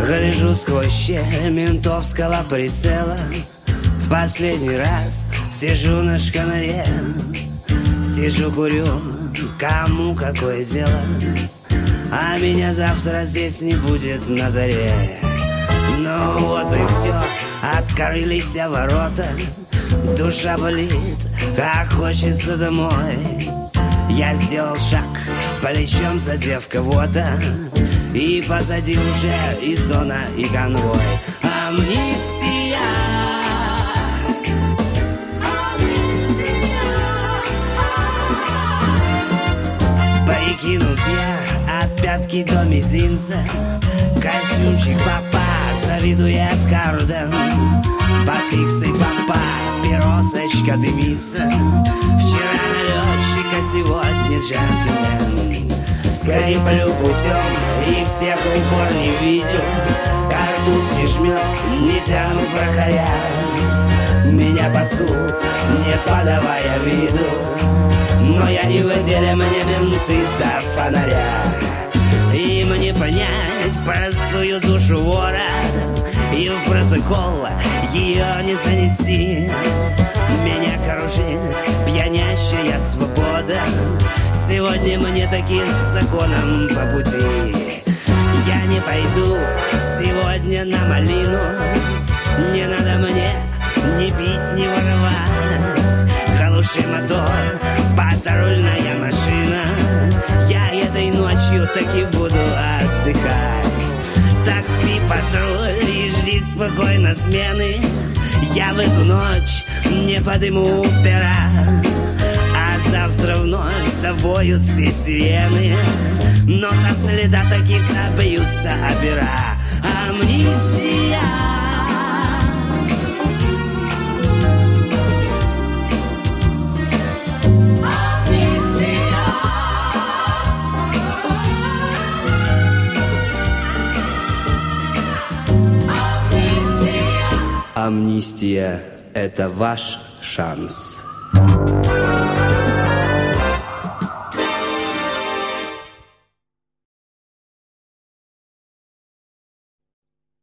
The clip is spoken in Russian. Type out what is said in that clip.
Гляжу сквозь щель ментовского прицела. В последний раз сижу на шканаре. Сижу, курю, кому какое дело. А меня завтра здесь не будет на заре. Ну вот и все, открылись ворота. Душа болит, как хочется домой. Я сделал шаг, плечом задев кого-то. И позади уже и зона, и конвой. Амнистия. Прикинут я от пятки до мизинца. Костюмчик папа завидует Карден. Под фиксой папа пиросочка дымится. Вчера налетчика, сегодня джентльмен. Скреплю путем и всех в упор не видел. Картуз не жмет, не тянут врахаря. Меня пасут, не подавая виду. Но я не в деле, мне менты до фонаря. Им не понять простую душу вора. И в протокол ее не занести. Меня кружит пьянящая свобода. Сегодня мне таки с законом по пути. Я не пойду сегодня на малину. Не надо мне ни пить, ни воровать. Глуши мотор, патрульная машина. Я этой ночью таки буду отдыхать. Так спи, патруль, и жди спокойно смены. Я в эту ночь не подыму пера. А завтра вновь завоют все сирены. Но со следа таки собьются опера. Амнистия. Амнистия – это ваш шанс.